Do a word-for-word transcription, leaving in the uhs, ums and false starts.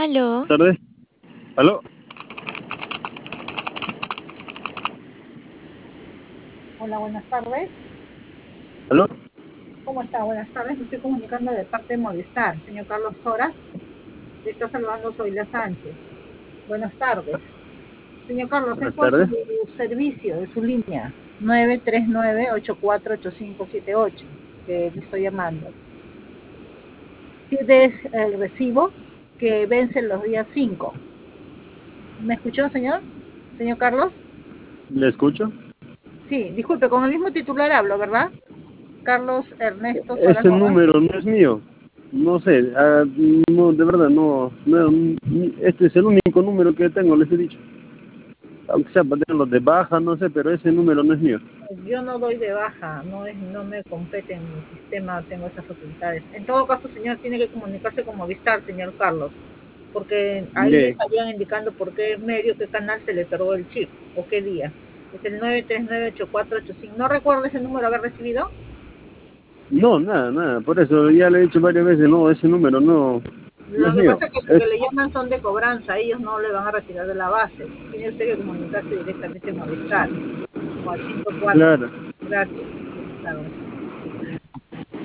Aló. Tardes. ¿Aló? Hola, buenas tardes. ¿Aló? ¿Cómo está? Buenas tardes. Me estoy comunicando de parte de Movistar. Señor Carlos Soras, le está saludando Zoila Sánchez. Buenas tardes. Señor Carlos, es Buenas por su tardes. servicio de su línea nueve tres nueve, ocho cuatro ocho cinco siete ocho que le estoy llamando. Tiene el recibo que vence los días cinco. ¿Me escuchó, señor? Señor Carlos. ¿Le escucho? Sí, disculpe, con el mismo titular hablo, ¿verdad? Carlos Ernesto Soras Ese Gómez. número no es mío. No sé, ah, no, de verdad, no, no. Este es el único número que tengo, les he dicho. Aunque sea para tenerlos de baja, no sé, pero ese número no es mío. Yo no doy de baja, no es, no me compete en mi sistema, tengo esas facultades. En todo caso, señor, tiene que comunicarse con Movistar, señor Carlos, porque ahí le Bien. estarían indicando por qué medio, qué canal se le otorgó el chip o qué día. Es el nueve tres nueve, ocho cuatro ocho cinco. ¿No recuerda ese número haber recibido? No, nada, nada. Por eso ya le he dicho varias veces, no, ese número no, no es Lo que mío. pasa es que los Es, que le llaman son de cobranza, ellos no le van a retirar de la base. Tiene usted que comunicarse directamente a Movistar o al ciento cuatro. claro. Gracias. Buenas tardes.